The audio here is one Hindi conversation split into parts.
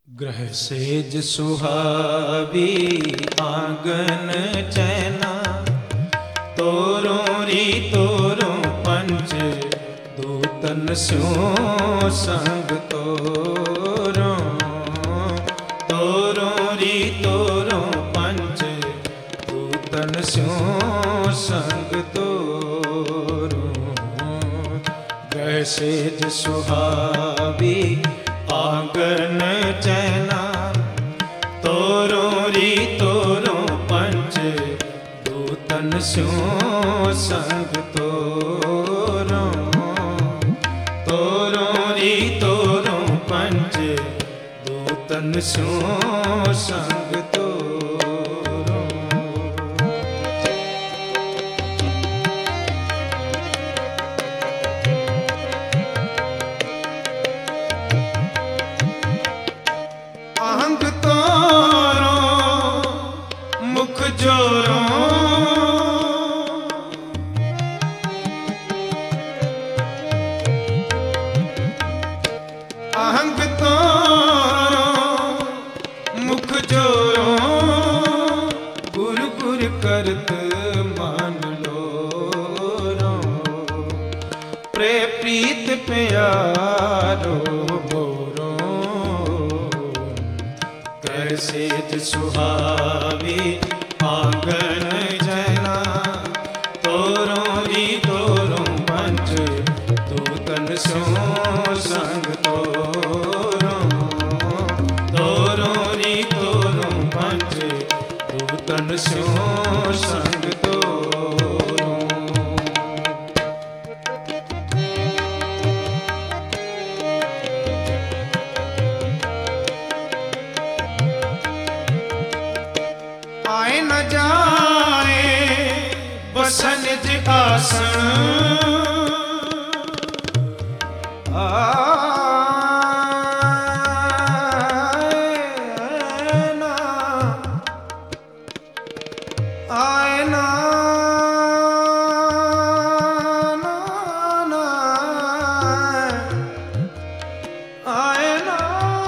ग्रह सेज सुहावी आंगन चैना, तोरों री तोरों पंच दूतन स्यों संग तोरों, तोरों री तोरों पंच दूतन स्यों संग तोरों। ग्रह सेज सुहावी आंगन चैना, तोरों री तोरों पंच दूतन स्यों संग तोरों, तोरों री तोरों पंच दूतन स्यों संग तोरों। अंग तोरों मुख जोरों, अंग तोरों मुख जोरों, गुर गुर करत मान लोरों, प्रे प्रीत प्यारो सेज सुहावी आंगन चैना, तोरों री तोरों पंच दूतन स्यों संग तोरों, तोरों री तोरों पंच दूतन स्यों संग तोरों। आए न जाए बसन निज आसन, आए ना आए ना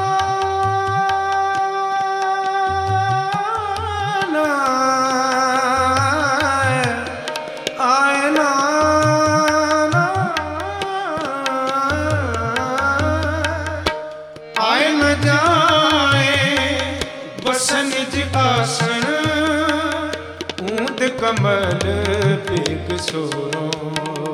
निज आसन, ऊंद कमल पेग सोरों,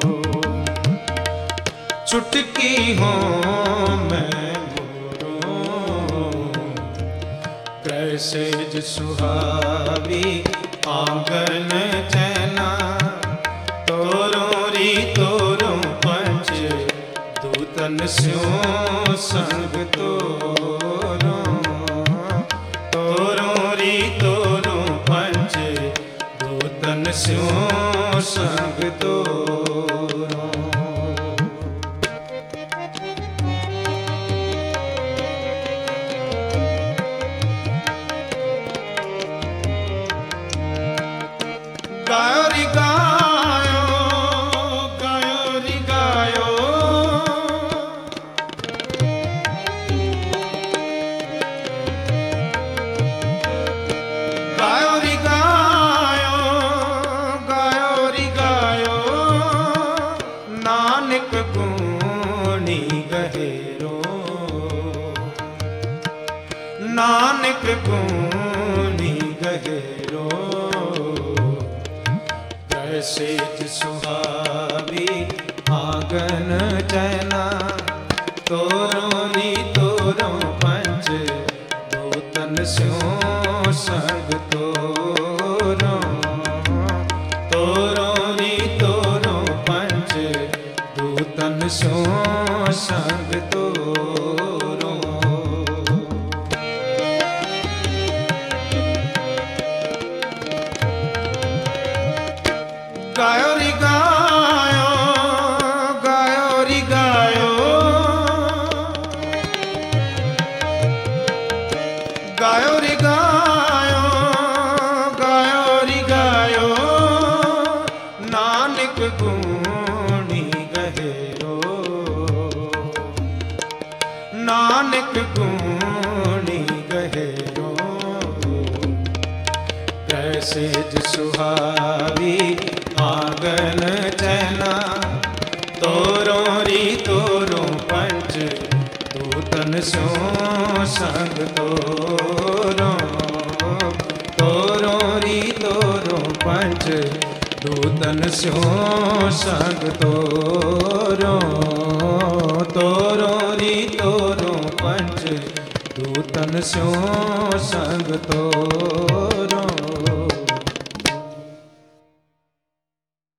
चुटकी हो मैं मोरों। ग्रह सेज सुहावी आंगन चैना, तोरों री तोरों पंच दूतन स्यों संग तोरों, तोरों री तोरों पंच दूतन स्यों संग तोरों। गायो री गायो, गायो री गायो, गायो री गायो, गायो री गायो, नानक गुणी गहेरो, नानक गुणी गहेरो। ग्रह सेज सुहावी आंगन चैना, तोरों री तोरों पंच दूतन स्यों संग तोरों, तोरों री तोरों पंच दूतन स्यों संग तोरों। गायो री गायो, गायो री गायो, गायो री गायो, गायो री गायो, नानक गुणी गहेरो, नानक गुणी दूतन स्यों संग तोरो तोरो री तोरो पंच दूतन स्यों संग तोरो तोरो री तोरो पंच दूतन स्यों संग तोरो।